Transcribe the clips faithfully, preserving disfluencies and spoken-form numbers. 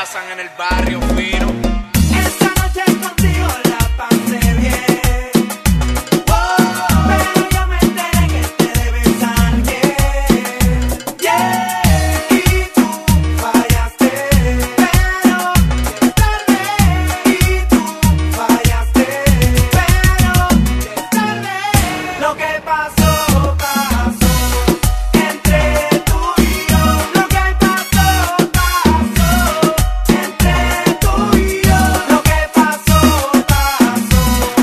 pasan en el barrio fino. Esta noche contigo la pasé bien. Oh, pero yo me enteré que te debes a alguien. Yeah, y tú fallaste, pero ya es tarde. Y tú fallaste, pero ya es tarde. Lo que pasó, pasó entre tú y yo. Lo que pasó, pasó entre tú y yo. Lo que pasó, pasó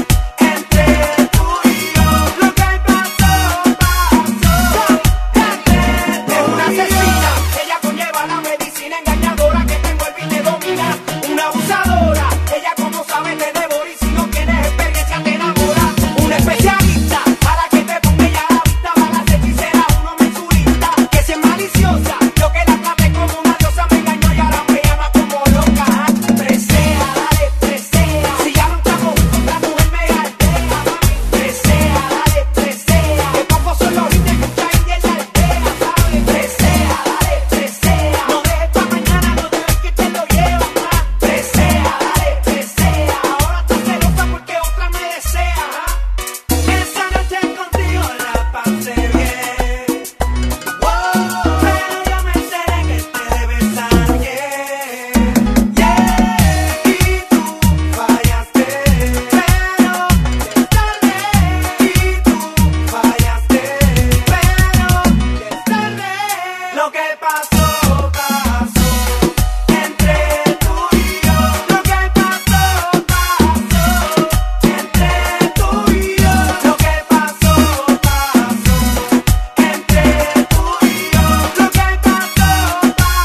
entre tú y yo. Lo que pasó, pasó entre tú. Es una asesina, ella conlleva la medicina engañadora que te envuelve y te domina. Una abusadora, ella como sabe te devora y si no tienes experiencia te enamora. Una especialista para que te ponga ella a la vista. Para las hechiceras uno mensurista, que si es maliciosa, yo que la traté como una diosa me engañó y ahora me llama como loca. Presea, dale, presea. Si ya no estamos juntos, la mujer me galtea, mami. Presea, dale, presea. Que pocos son los hits que escucha ahí en la aldea, ¿sabes? Presea, dale, presea. No dejes pa' mañana, no te ves que te lo llevas más. Presea, dale, presea. Ahora estás celosa porque otra me desea, ¿ah? Esa noche contigo la pasé bien. Oh, pero yo me enteré que te debes a alguien. Yeah, y tú fallaste, pero ya es tarde. Y tú fallaste, pero ya es tarde. Lo que pasó, pasó entre tú y yo. Lo que pasó, pasó entre tú y yo. Lo que pasó, pasó entre tú y yo. Lo que pasó,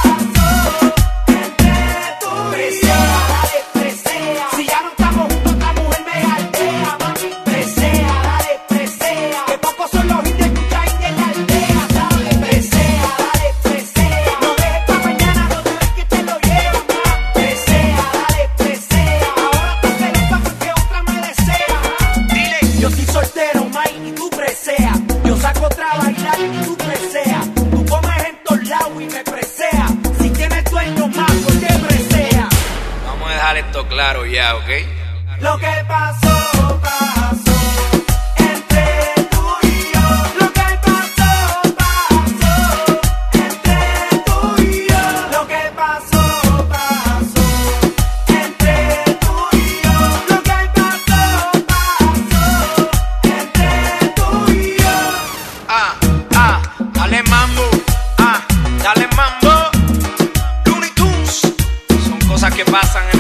pasó entre tú y yo. Presea, dale, presea. Si ya no estamos juntos, la mujer me galtea, mami. Presea, dale, presea. Que pocos son los hits que escucha ahí en la aldea, ¿sabes? Presea, dale, presea. No dejes pa' mañana, no te ves que te lo llevas más. Presea, dale, presea. Ahora estás celosa porque otra me desea. Dile, yo estoy soltero, Mike, y tú presea. Yo saco otra a bailar y tú presea. Tú comes en todos lados y me presea. Si tienes dueño más, ¿por qué presea? Vamos a dejar esto claro ya, ¿ok? Lo que pasó, pasó entre tú y yo. Lo que pasó, pasó entre tú y yo. Lo que pasó, pasó entre tú y yo. Lo que pasó, pasó entre tú y yo. Ah, ah, dale mambo, ah, dale mambo. Looney Tunes, son cosas que pasan en